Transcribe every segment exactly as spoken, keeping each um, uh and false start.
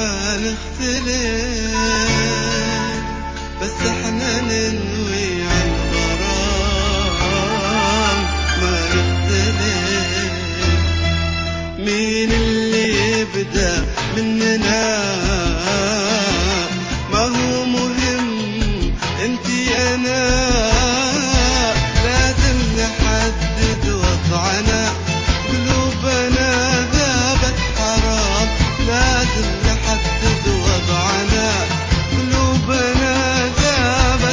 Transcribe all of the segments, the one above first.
ما نختلف، بس احنا ننوي عالغرام ما نختلف. مين اللي يبدأ مننا ما هو مهم، انتي انا لازم نحدد وضعنا. قلوبنا ذابت حرام، لازم نحدد وضعنا. قلوبنا ذابت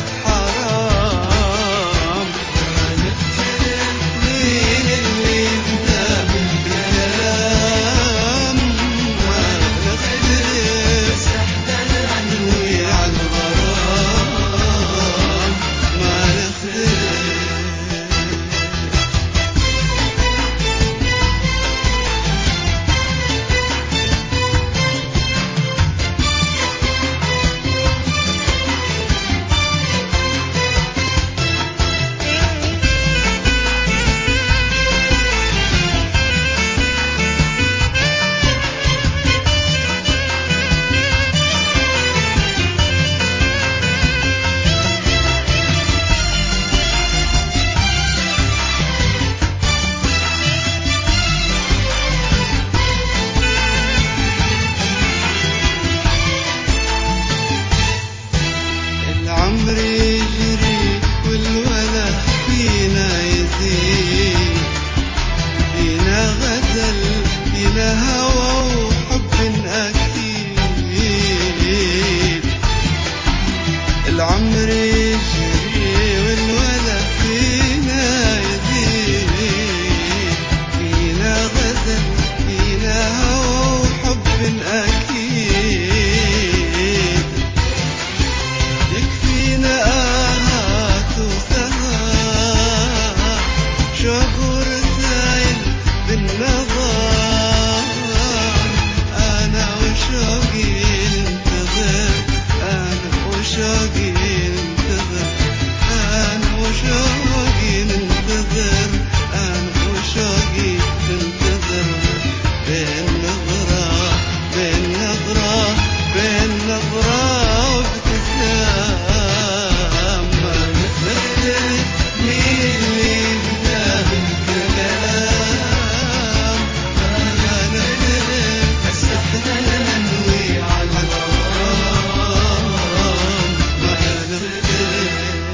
حرام ما نختلف. مين اللي يبدأ بالكلام ما نختلف، ننوي عالغرام ما نختلف. العمر يجري والولا فينا يزيد، فينا غزل فينا هوى وحب أكيد. العمر يجري والولا فينا يزيد، فينا غزل فينا هوى وحب أكيد. يكفينا آهات وسهر، شوق ورسايل بالنظر. أنا وشوقي ننتظر، أنا وشوقي ننتظر، أنا وشوقي ننتظر، أنا وشوقي ننتظر. بين نظرة بين نظرة بين نظرة وابتسام ما نختلف. مين اللي يبدأ بالكلام ما نختلف، بس احنا ننوي عالغرام ما نختلف.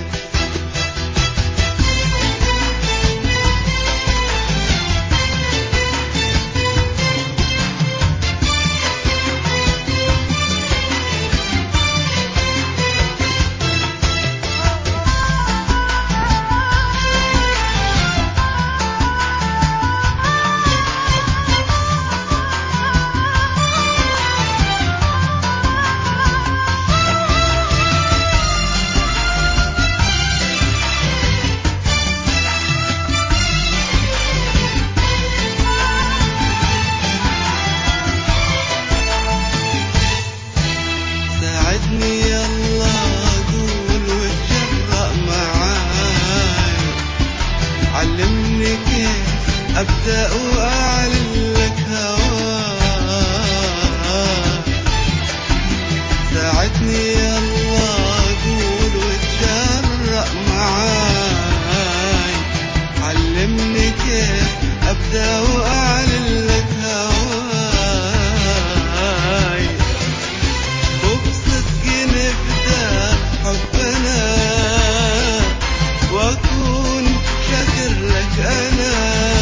ساعدني يلا قول واتجرأ معاي، علمني كيف أبدأ وأعلن لك هواي. ساعدني يلا قول واتجرأ معاي، علمني كيف أبدأ وأعلن لك هواي. وبصدق نبدأ حبنا وأكون شاكر لك أنا.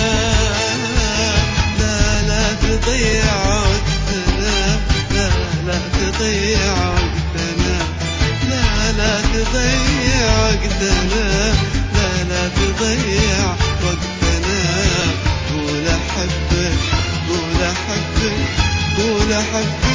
لا لا تضيع وقتنا، لا لا تضيع وقتنا، لا لا تضيع وقتنا، لا لا تضيع وقتنا. قول أحبك قول أحبك قول أحبك